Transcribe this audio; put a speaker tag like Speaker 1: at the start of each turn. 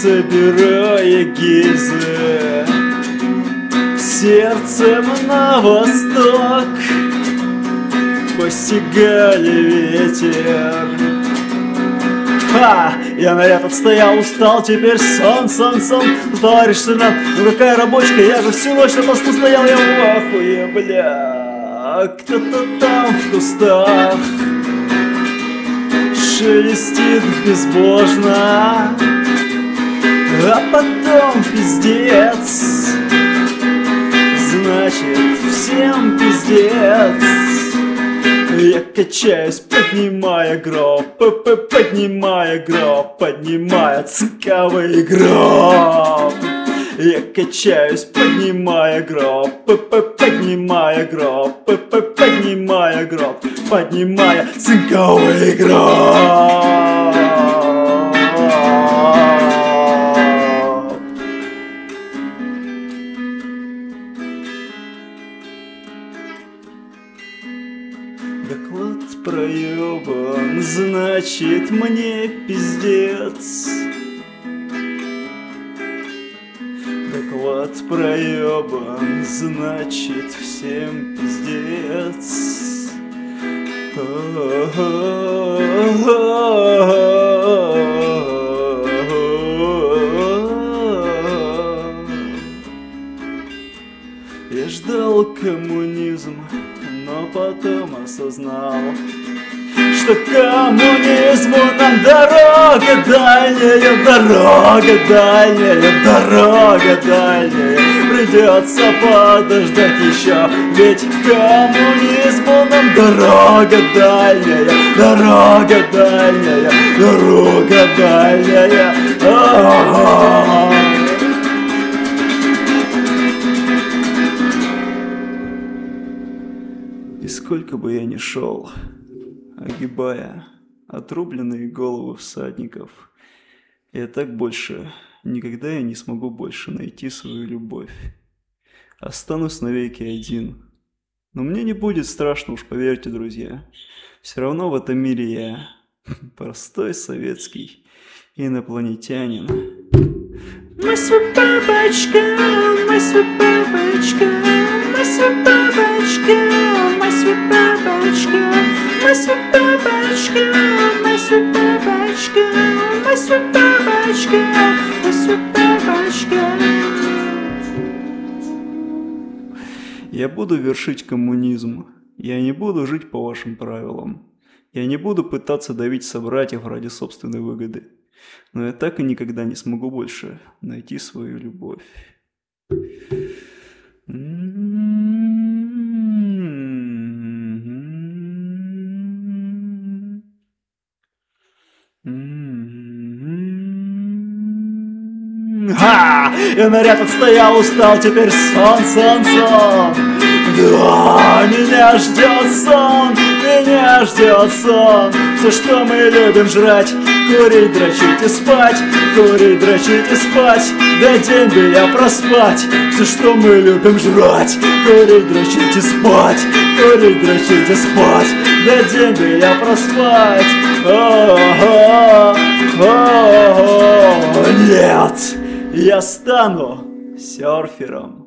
Speaker 1: собирая гильзы, сердцем на восток постигали ветер. Я наряд отстоял, устал, теперь сон. Товарищ сержант, ну какая рабочка, я же всю ночь на посту стоял, я в ахуе, бля. Кто-то там в кустах шелестит безбожно, а потом пиздец, значит всем пиздец. Я качаюсь, поднимая гроб, поднимая гроб, поднимая цинковый гроб. Я качаюсь, поднимая гроб, поднимая гроб, поднимая гроб, поднимая цинковый гроб. Доклад проебан, значит мне пиздец. Доклад проебан, значит всем пиздец. Я ждал коммунизм, но потом осознал, что коммунизму нам дорога дальняя, дорога дальняя, дорога дальняя. Придется подождать еще, ведь коммунизму нам дорога дальняя, дорога дальняя, дорога дальняя. И сколько бы я ни шел, огибая отрубленные головы всадников, я так больше, никогда я не смогу больше найти свою любовь. Останусь навеки один. Но мне не будет страшно, уж поверьте, друзья. Все равно в этом мире я простой советский инопланетянин. Мы с бабочка, мы с бабочка, мы с бабочка, мы с бабочка, мы с бабочка, мы с бабочка, мы с бабочка, мы с бабочка. Я буду вершить коммунизм. Я не буду жить по вашим правилам. Я не буду пытаться давить собратьев ради собственной выгоды. Но я так и никогда не смогу больше найти свою любовь. Я наряд отстоял, устал, теперь сон. Да, меня ждет сон. Все, что мы любим жрать, курить, дрочить и спать, курить, дрочить и спать, да день бы я проспать. Все, что мы любим жрать, курить, дрочить и спать, курить, дрочить и спать, да день бы я проспать. Нет, я стану серфером.